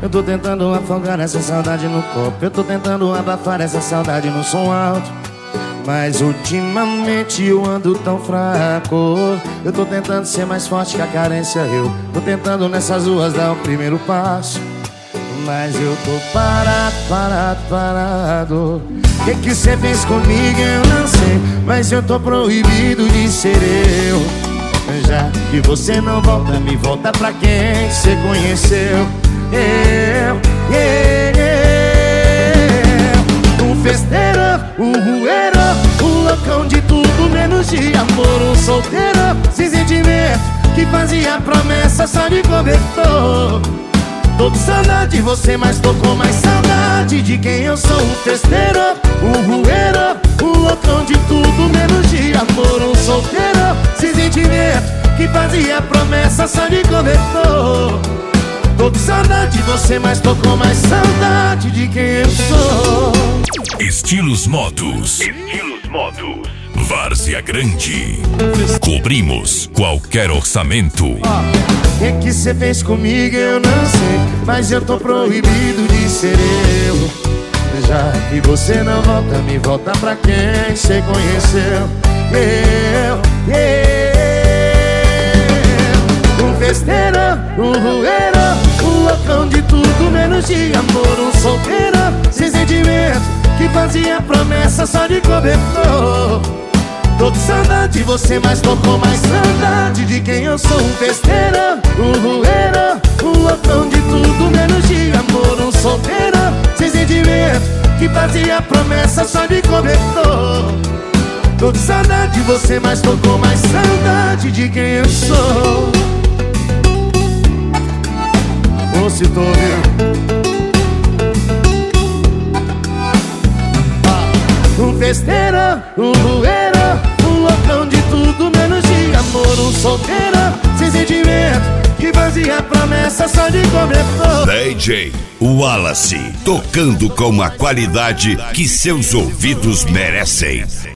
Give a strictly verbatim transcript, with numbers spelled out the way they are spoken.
Eu tô tentando afogar essa saudade no copo. Eu tô tentando abafar essa saudade no som alto, mas ultimamente eu ando tão fraco. Eu tô tentando ser mais forte que a carência. Eu tô tentando nessas ruas dar o primeiro passo, mas eu tô parado, parado, parado. O que que cê fez comigo eu não sei, mas eu tô proibido de ser eu. Já que você não volta, me volta pra quem cê conheceu. Eu, eu, eu. Um festeiro, um rueiro, um loucão de tudo menos de amor. Um solteiro sem sentimento que fazia promessa só de cobertor. Tô com saudade de você, mas tô com mais saudade de quem eu sou. Um festeiro, um rueiro, um loucão de tudo menos de amor. Um solteiro sem sentimento que fazia promessa só de cobertor. Tô com saudade de você, mas tô com mais saudade de quem eu sou. Estilos Motos. Estilos Motos. Várzea Grande. Cobrimos qualquer orçamento. O que que cê fez comigo eu não sei, mas eu tô proibido de ser eu. Já que você não volta, me volta pra quem cê conheceu. Eu, eu. Um festeiro, um rueiro, um loucão de tudo menos de amor. Um solteiro sem sentimento que fazia promessa só de cobertor. Tô com saudade de você, mas tô com mais saudade de quem eu sou. Um festeiro, um rueiro, um loucão de tudo menos de amor. Um solteiro sem sentimento que fazia promessa só de cobertor. Tô com saudade de você, mas tô com mais saudade de quem eu sou. Ô, se tô ouvindo. Um festeiro, um rueiro, um loucão de tudo menos de amor. Um solteiro sem sentimento que fazia promessa só de cobertor. D J Wallace, tocando com a qualidade que seus ouvidos merecem.